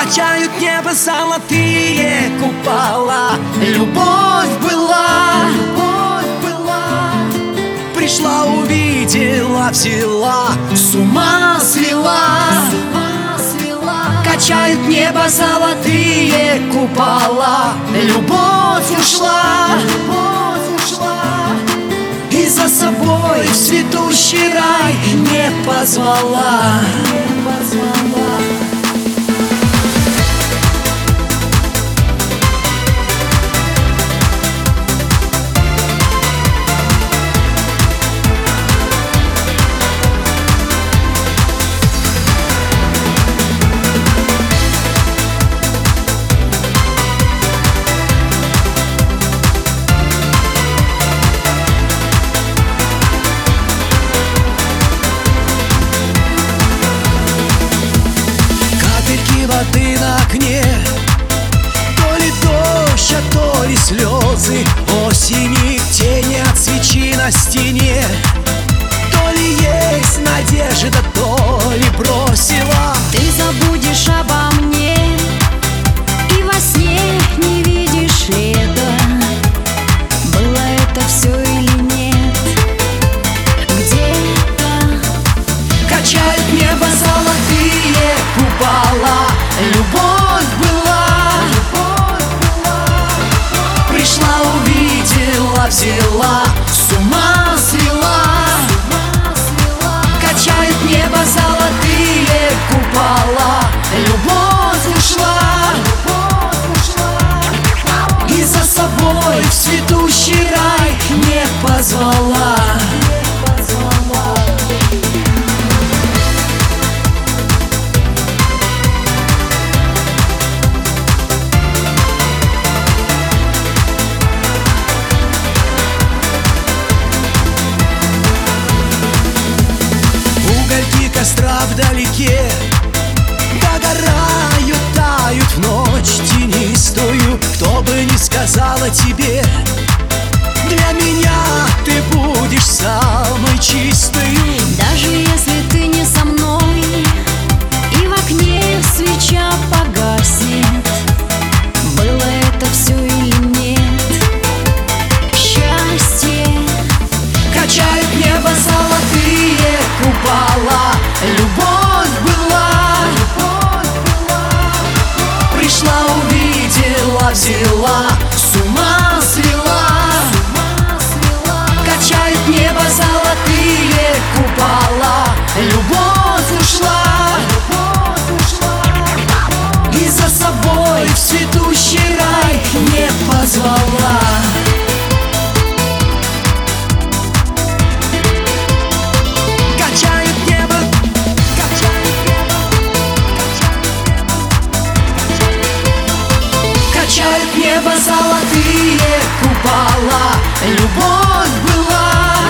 Качают небо золотые купола. Любовь была, пришла, увидела, взяла, с ума свела. Качают небо золотые купола. Любовь ушла, и за собой в цветущий рай не позвала. Воды на окне, то ли дождь, а то ли слезы осени, тени от свечи на стене. То ли есть надежда, то ли бросила. Ты забудешь обо мне и во сне не видишь лета. Было это все или нет? Где-то качают небо золотые купола. Любовь была, пришла, увидела, взяла, с ума свела. Качает небо золотые купола. Любовь ушла, и за собой в цветущий рай не позвала. Угольки костра вдалеке догорают, тают в ночь тенистую. Кто бы ни сказала тебе, для меня ты будешь самой чистою. даже если ты не со мной и в окне свеча погаснет, было это все или нет? Счастье Качают небо золотые купола. Любовь была, пришла, увидела, взяла, с ума свела. Качают небо золотые купола. Любовь ушла, и за собой в цветущий рай не позвала. Качают небо золотые купола. Любовь была,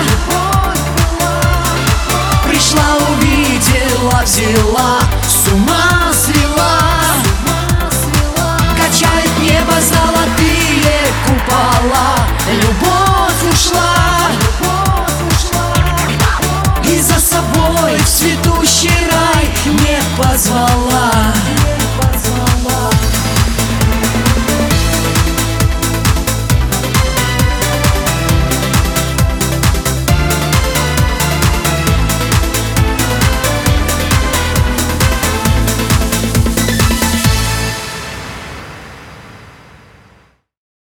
пришла, увидела, взяла, с ума свела. Качают небо золотые купола. Любовь ушла, и за собой в цветущий рай не позвала.